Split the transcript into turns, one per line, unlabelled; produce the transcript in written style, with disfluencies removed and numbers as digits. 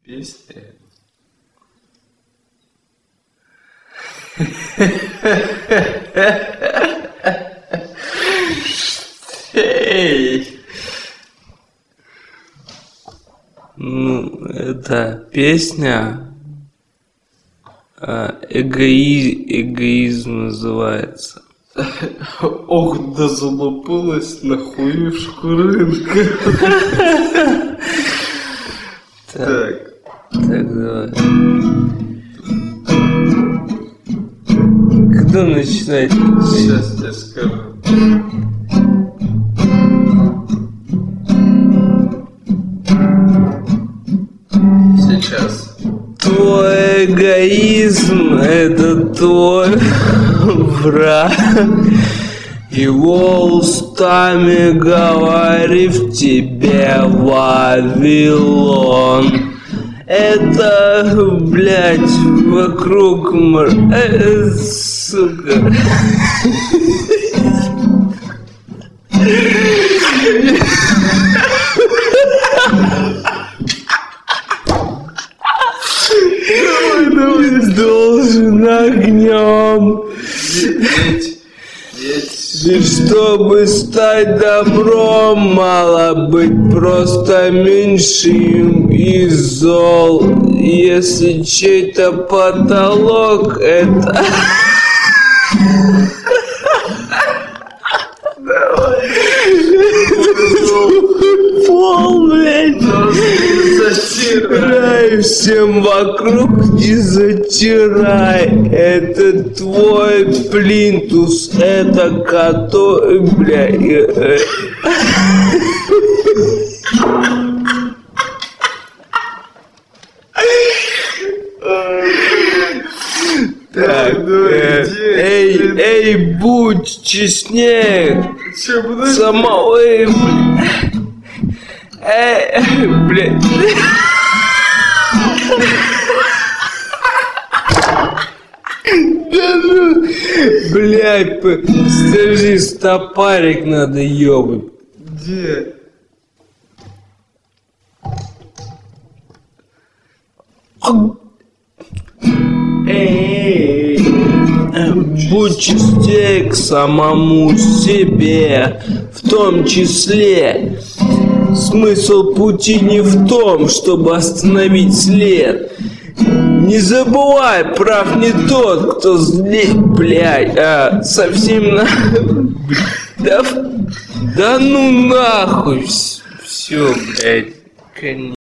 Песня. Эй! Ну, это песня эгоизм называется.
Ох, да залупилась на хуюшку рынка. Так,
давай. Когда начинать?
сейчас я скажу. Сейчас.
Твой эгоизм — это твой враг. Его устами говорив тебе Вавилон. Это, блядь, вокруг сука. Должен огнем. Ведь чтобы стать добром, мало быть просто меньшим из зол. Если чей-то потолок — это... Пол, блядь. Затирай всем вокруг, не затирай. Это твой плинтус, это который, блядь. Так, эй, будь честнее. Самого, блядь. Да ну, блядь, подожди, стопарик надо ёбать.
Где?
Эй, будь честнее к самому себе, в том числе. Смысл пути не в том, чтобы остановить след. Не забывай, прав не тот, кто злее, блядь, совсем на... Да ну нахуй, все, блядь, конец.